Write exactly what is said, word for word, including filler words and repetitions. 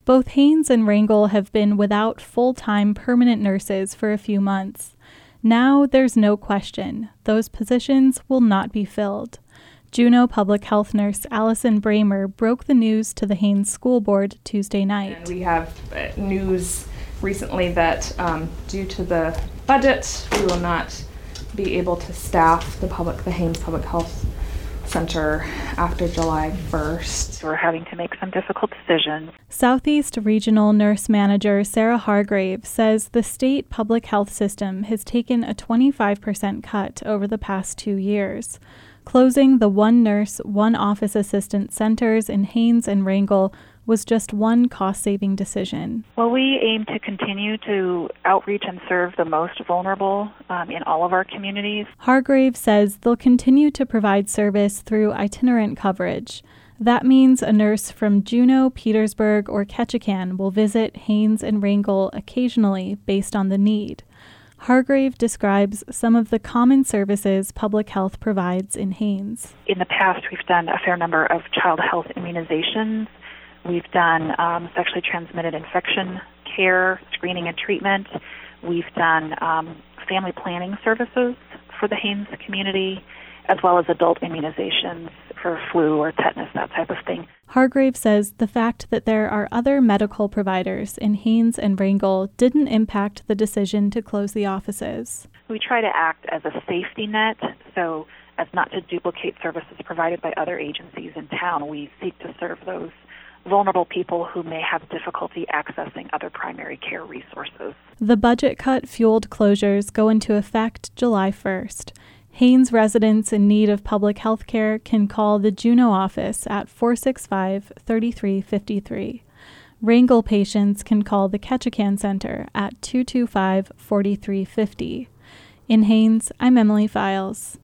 Both Haines and Wrangell have been without full-time permanent nurses for a few months. Now there's no question, those positions will not be filled. Juneau Public Health Nurse Allison Bramer broke the news to the Haines School Board Tuesday night. And we have uh, news recently that um, due to the budget, we will not be able to staff the public, the Haines Public Health Center after July first. We're having to make some difficult decisions. Southeast Regional Nurse Manager Sarah Hargrave says the state public health system has taken a twenty-five percent cut over the past two years. Closing the one nurse, one office assistant centers in Haines and Wrangell was just one cost-saving decision. Well, we aim to continue to outreach and serve the most vulnerable um, in all of our communities. Hargrave says they'll continue to provide service through itinerant coverage. That means a nurse from Juneau, Petersburg, or Ketchikan will visit Haines and Wrangell occasionally based on the need. Hargrave describes some of the common services public health provides in Haines. In the past, we've done a fair number of child health immunizations. We've done um, sexually transmitted infection care, screening and treatment. We've done um, family planning services for the Haines community, as well as adult immunizations for flu or tetanus, that type of thing. Hargrave says the fact that there are other medical providers in Haines and Wrangell didn't impact the decision to close the offices. We try to act as a safety net, so as not to duplicate services provided by other agencies in town. We seek to serve those vulnerable people who may have difficulty accessing other primary care resources. The budget cut fueled closures go into effect July first. Haines residents in need of public health care can call the Juneau office at four six five, three three five three. Wrangell patients can call the Ketchikan Center at two two five, four three five zero. In Haines, I'm Emily Files.